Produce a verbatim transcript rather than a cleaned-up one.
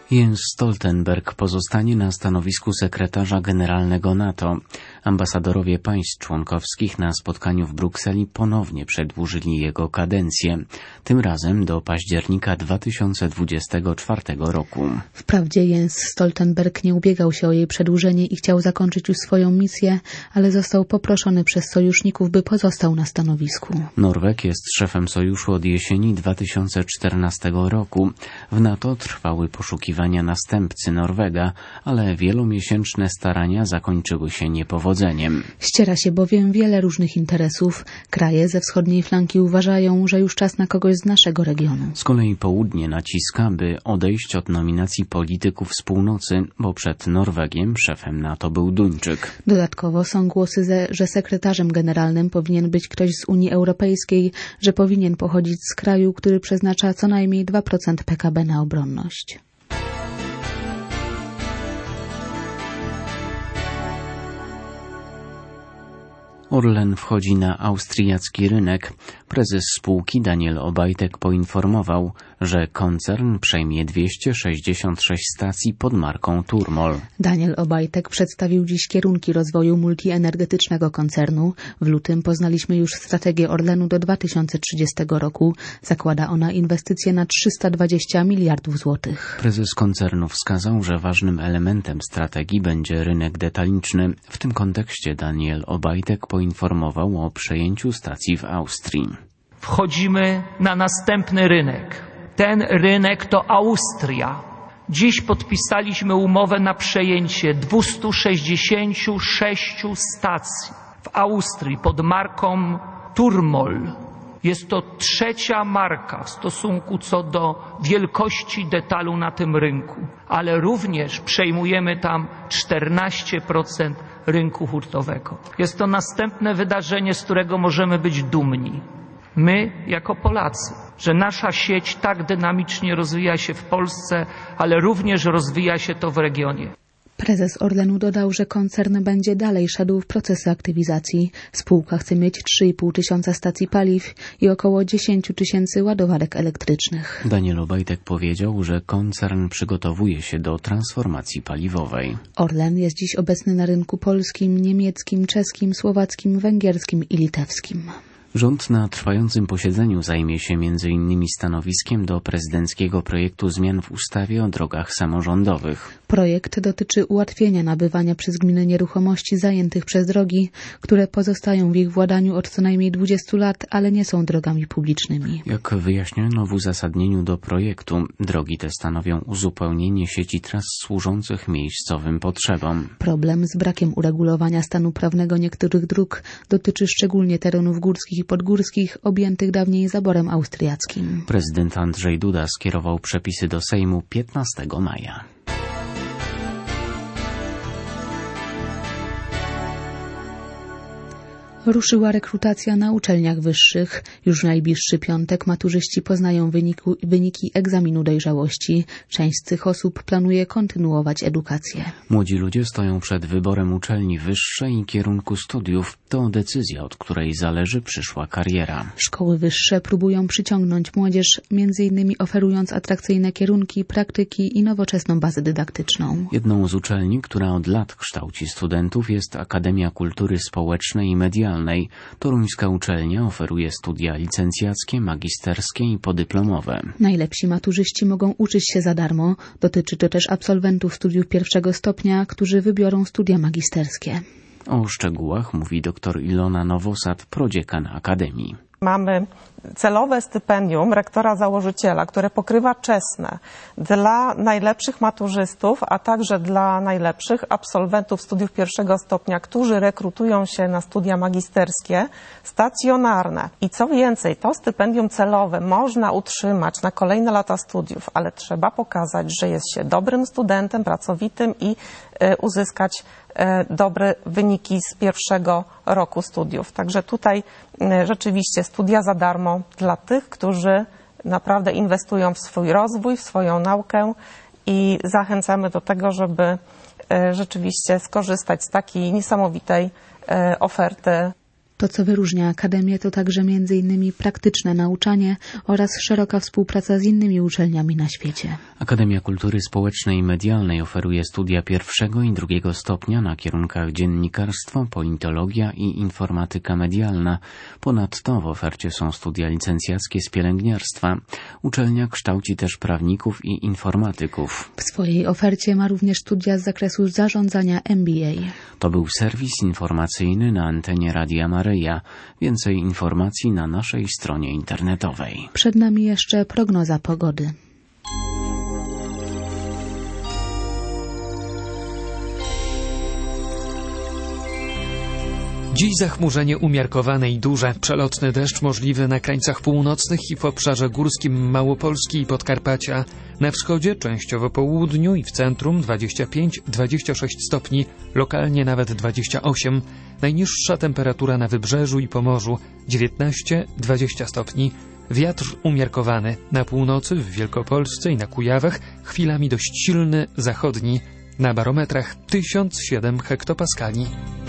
Jens Stoltenberg pozostanie na stanowisku sekretarza generalnego NATO. Ambasadorowie państw członkowskich na spotkaniu w Brukseli ponownie przedłużyli jego kadencję, tym razem do października dwa tysiące dwudziestego czwartego roku. Wprawdzie Jens Stoltenberg nie ubiegał się o jej przedłużenie i chciał zakończyć już swoją misję, ale został poproszony przez sojuszników, by pozostał na stanowisku. Norweg jest szefem sojuszu od jesieni dwa tysiące czternastego roku. W NATO trwały poszukiwania następcy Norwega, ale wielomiesięczne starania zakończyły się niepowodzeniem. Ściera się bowiem wiele różnych interesów. Kraje ze wschodniej flanki uważają, że już czas na kogoś z naszego regionu. Z kolei południe naciska, by odejść od nominacji polityków z północy, bo przed Norwegiem szefem NATO był Duńczyk. Dodatkowo są głosy, że sekretarzem generalnym powinien być ktoś z Unii Europejskiej, że powinien pochodzić z kraju, który przeznacza co najmniej dwa procent P K B na obronność. Orlen wchodzi na austriacki rynek. Prezes spółki Daniel Obajtek poinformował, że koncern przejmie dwieście sześćdziesiąt sześć stacji pod marką Turmol. Daniel Obajtek przedstawił dziś kierunki rozwoju multienergetycznego koncernu. W lutym poznaliśmy już strategię Orlenu do dwa tysiące trzydziestego roku. Zakłada ona inwestycje na trzysta dwadzieścia miliardów złotych. Prezes koncernu wskazał, że ważnym elementem strategii będzie rynek detaliczny. W tym kontekście Daniel Obajtek poinformował o przejęciu stacji w Austrii. Wchodzimy na następny rynek. Ten rynek to Austria. Dziś podpisaliśmy umowę na przejęcie dwieście sześćdziesiąt sześć stacji w Austrii pod marką Turmol. Jest to trzecia marka w stosunku co do wielkości detalu na tym rynku, ale również przejmujemy tam czternaście procent rynku hurtowego. Jest to następne wydarzenie, z którego możemy być dumni. My, jako Polacy, że nasza sieć tak dynamicznie rozwija się w Polsce, ale również rozwija się to w regionie. Prezes Orlenu dodał, że koncern będzie dalej szedł w procesy aktywizacji. Spółka chce mieć trzy i pół tysiąca stacji paliw i około dziesięć tysięcy ładowarek elektrycznych. Daniel Obajtek powiedział, że koncern przygotowuje się do transformacji paliwowej. Orlen jest dziś obecny na rynku polskim, niemieckim, czeskim, słowackim, węgierskim i litewskim. Rząd na trwającym posiedzeniu zajmie się między innymi stanowiskiem do prezydenckiego projektu zmian w ustawie o drogach samorządowych. Projekt dotyczy ułatwienia nabywania przez gminy nieruchomości zajętych przez drogi, które pozostają w ich władaniu od co najmniej dwudziestu lat, ale nie są drogami publicznymi. Jak wyjaśniono w uzasadnieniu do projektu, drogi te stanowią uzupełnienie sieci tras służących miejscowym potrzebom. Problem z brakiem uregulowania stanu prawnego niektórych dróg dotyczy szczególnie terenów górskich i podgórskich objętych dawniej zaborem austriackim. Prezydent Andrzej Duda skierował przepisy do Sejmu piętnastego maja. Ruszyła rekrutacja na uczelniach wyższych. Już w najbliższy piątek maturzyści poznają wyniku, wyniki egzaminu dojrzałości. Część z tych osób planuje kontynuować edukację. Młodzi ludzie stoją przed wyborem uczelni wyższej i kierunku studiów. To decyzja, od której zależy przyszła kariera. Szkoły wyższe próbują przyciągnąć młodzież, między innymi oferując atrakcyjne kierunki, praktyki i nowoczesną bazę dydaktyczną. Jedną z uczelni, która od lat kształci studentów, jest Akademia Kultury Społecznej i Medialnej. Toruńska uczelnia oferuje studia licencjackie, magisterskie i podyplomowe. Najlepsi maturzyści mogą uczyć się za darmo. Dotyczy to też absolwentów studiów pierwszego stopnia, którzy wybiorą studia magisterskie. O szczegółach mówi dr Ilona Nowosad, prodziekan Akademii. Mamy celowe stypendium rektora założyciela, które pokrywa czesne dla najlepszych maturzystów, a także dla najlepszych absolwentów studiów pierwszego stopnia, którzy rekrutują się na studia magisterskie, stacjonarne. I co więcej, to stypendium celowe można utrzymać na kolejne lata studiów, ale trzeba pokazać, że jest się dobrym studentem, pracowitym i y, uzyskać y, dobre wyniki z pierwszego roku studiów. Także tutaj y, rzeczywiście studia za darmo dla tych, którzy naprawdę inwestują w swój rozwój, w swoją naukę i zachęcamy do tego, żeby rzeczywiście skorzystać z takiej niesamowitej oferty. To, co wyróżnia Akademię, to także między innymi praktyczne nauczanie oraz szeroka współpraca z innymi uczelniami na świecie. Akademia Kultury Społecznej i Medialnej oferuje studia pierwszego i drugiego stopnia na kierunkach dziennikarstwo, politologia i informatyka medialna. Ponadto w ofercie są studia licencjackie z pielęgniarstwa. Uczelnia kształci też prawników i informatyków. W swojej ofercie ma również studia z zakresu zarządzania M B A. To był serwis informacyjny na antenie Radia Maryja. Więcej informacji na naszej stronie internetowej. Przed nami jeszcze prognoza pogody. Dziś zachmurzenie umiarkowane i duże. Przelotny deszcz możliwy na krańcach północnych i w obszarze górskim Małopolski i Podkarpacia. Na wschodzie, częściowo południu i w centrum dwadzieścia pięć do dwudziestu sześciu stopni, lokalnie nawet dwadzieścia osiem. Najniższa temperatura na Wybrzeżu i Pomorzu dziewiętnaście do dwudziestu stopni. Wiatr umiarkowany. Na północy, w Wielkopolsce i na Kujawach chwilami dość silny, zachodni. Na barometrach tysiąc siedem hektopaskali.